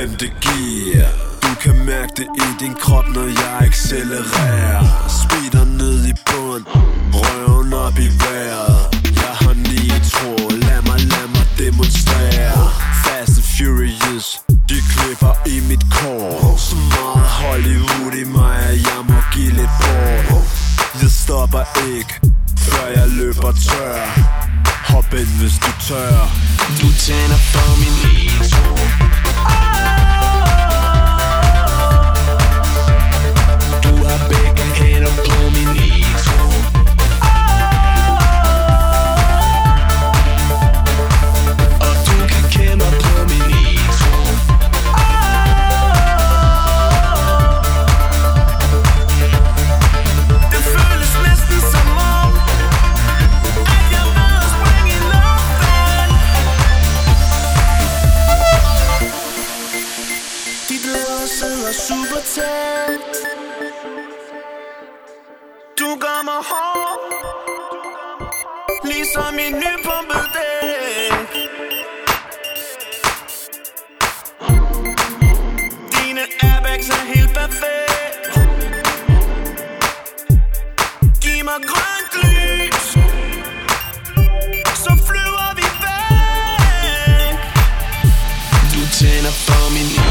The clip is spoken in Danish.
5. gear. Du kan mærke det i din krop, når jeg accelererer. Speeder ned i bund, røven op i vejret. Jeg har nitro, lad mig demonstrere. Fast and Furious, de klipper i mit kår. Så meget Hollywood i mig, at jeg må give lidt bort. Jeg stopper ikke, før jeg løber tør. Hop ind, hvis du tør. Du tænder for min nitro. Du har begge hænder på min nitro. Og du kan kende mig på min nitro. Det føles næsten som om at jeg ved at springe i luften. Dit leder sidder super tæt. Du gør mig hård, ligesom en nypumpet dæk. Dine airbags er helt perfekt. Giv mig grønt lys, så flyver vi væk. Du tænder for min